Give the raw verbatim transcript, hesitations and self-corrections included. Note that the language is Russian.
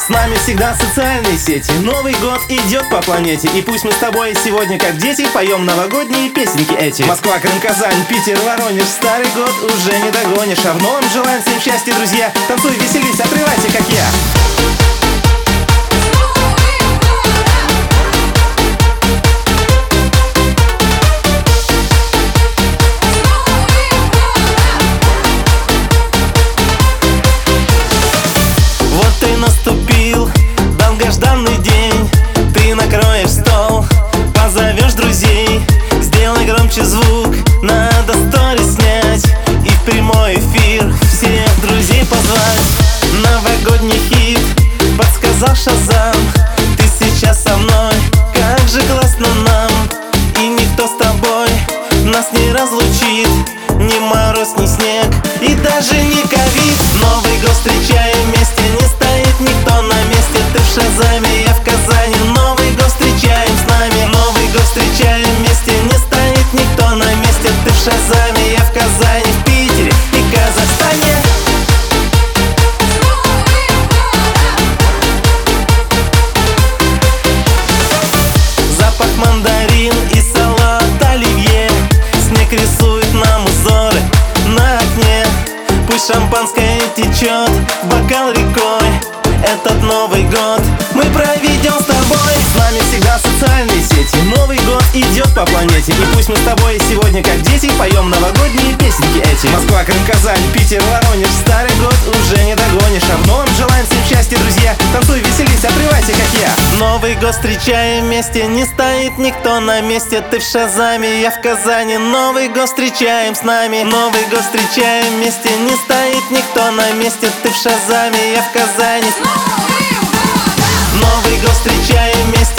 С нами всегда социальные сети. Новый год идет по планете. И пусть мы с тобой сегодня, как дети, поем новогодние песенки эти. Москва, Крым, Казань, Питер, Воронеж. Старый год уже не догонишь. А в новом желаем всем счастья, друзья. Танцуй, веселись, отрывайся, как я. Наступил долгожданный день. Ты накроешь стол, позовешь друзей. Сделай громче звук, надо сторис снять и в прямой эфир всех друзей позвать. Новогодний хит подсказал Шазам. Ты сейчас со мной, как же классно нам. И никто с тобой нас не разлучит. Ни мороз, ни снег и даже не ковид. Новый год встречаем вместе, не стоит никто на месте. Ты в Шазаме, я в Казани. Новый год встречаем с нами. Новый год встречаем вместе, не стоит никто на месте. Ты в Шазаме, я в Казани, в Питере и Казахстане. Запах мандарин и салат оливье. Снег рисует нам узоры на окне. Пусть шампанское течет в бокал рекой. Этот Новый год мы проведем с тобой. С нами всегда социальные сети. Новый год идет по планете. И пусть мы с тобой сегодня, как дети, поем новогодние песенки эти. Москва, Крым, Казань, Питер, Воронеж. Старый год уже не догонишь. А в новом желаем всем счастья, друзья. Танцуй, веселись, отрывайся, как я. Новый год встречаем вместе, не стоит никто на месте. Ты в Шазаме, я в Казани. Новый год встречаем с нами. Новый год встречаем вместе, не стоит никто на месте. Ты в Шазаме, я в Казани. Новый год встречаем вместе.